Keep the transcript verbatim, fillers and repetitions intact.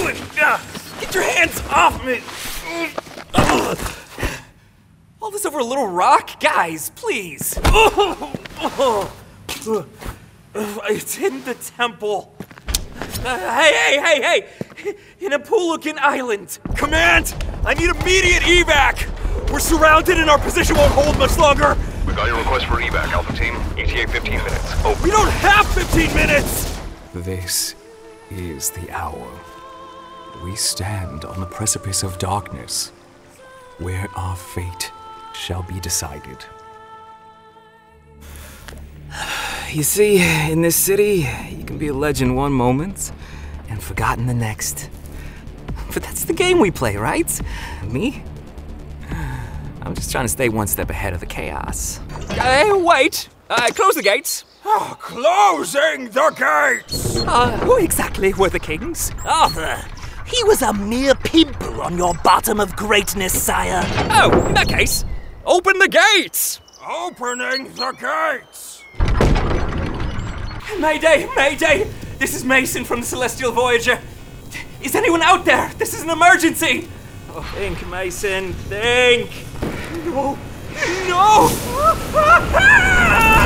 doing? Get your hands off me! All this over a little rock? Guys, please! It's in the temple. Uh, hey, hey, hey, hey! In Apulukan Island. Command! I need immediate evac! We're surrounded and our position won't hold much longer! We got your request for evac, Alpha Team. E T A fifteen minutes. Oh, We don't have fifteen minutes! This is the hour. We stand on the precipice of darkness, where our fate shall be decided. You see, in this city, you can be a legend one moment and forgotten the next. But that's the game we play, right? Me? I'm just trying to stay one step ahead of the chaos. Hey, wait! Uh, close the gates! Oh, closing the gates! Uh, who exactly were the kings? Arthur, he was a mere pimple on your bottom of greatness, sire. Oh, in that case, open the gates! Opening the gates! Mayday, Mayday! This is Mason from the Celestial Voyager. Is anyone out there? This is an emergency! Oh, think, Mason, think! No! No!